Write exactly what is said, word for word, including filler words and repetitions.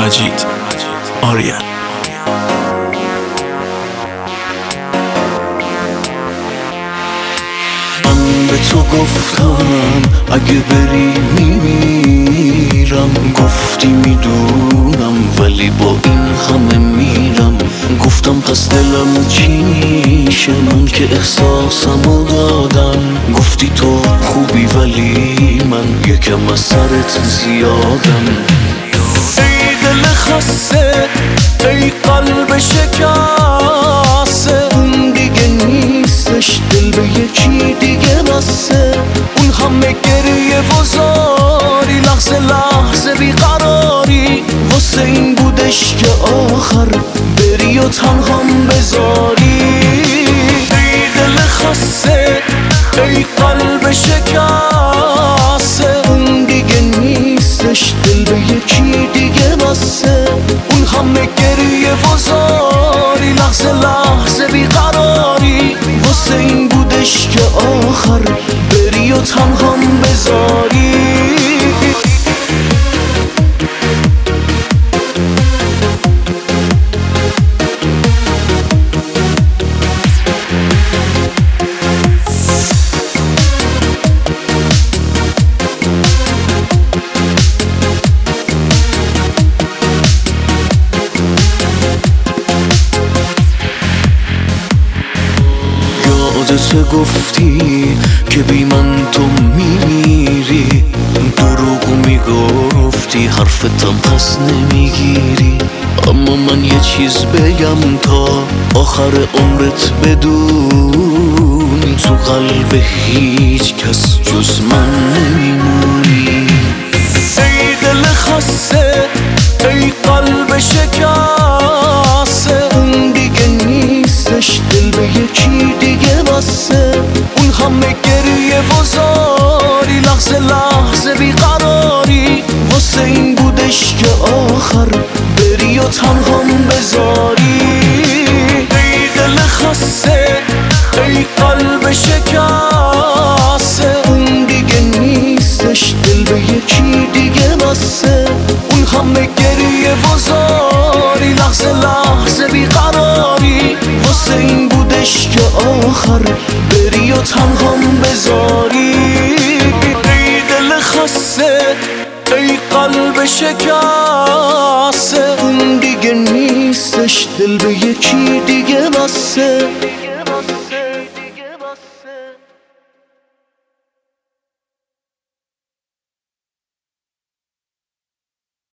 مجید آریان. من به تو گفتم اگه بری میمیرم، گفتی میدونم ولی با این همه میرم. گفتم پس دلم چی میشه من که احساسمو دادم. گفتی تو خوبی ولی من یکم از سرت زیادم. ای دل خسته، ای قلب شکسته، اون دیگه نیستش، دل به یکی دیگه بسته. اون همه گریه و زاری، لحظه لحظه بیقراری، واسه این بودش که آخر بری و تنهام بذاری. ای دل خسته، ای قلب شکسته، اون دیگه نیستش، دل به یکی دیگه بسته. اون همه گریه و زاری، لحظه لحظه بیقراری، واسه این بودش که آخر بری و تنهام بذاری. یادت گفتی که بی من تو میمیری، دروغو میگفتی حرفتم پس نمیگیری. اما من یه چیز بگم تا آخر عمرت بدونی، تو قلب هیچ کس جز من نمیمونی. ای دل خسته، ای قلب شکسته، اون دیگه نیستش، دل به یکی دیگه بسته. اون همه گریه و زاری، لحظه لحظه بیقراری، واسه این بودش که آخر بری و تنهام بذاری. ای دل خسته، ای قلب شکسته، اون دیگه نیستش، دل به یکی دیگه بسته. اون همه گریه و زاری، لحظه لحظه بیقراری، واسه این بودش که آخر بری و تنهام بذاری. ای دل خسته، ای قلب شکسته، اون دیگه نیستش، دل به یکی دیگه بسته.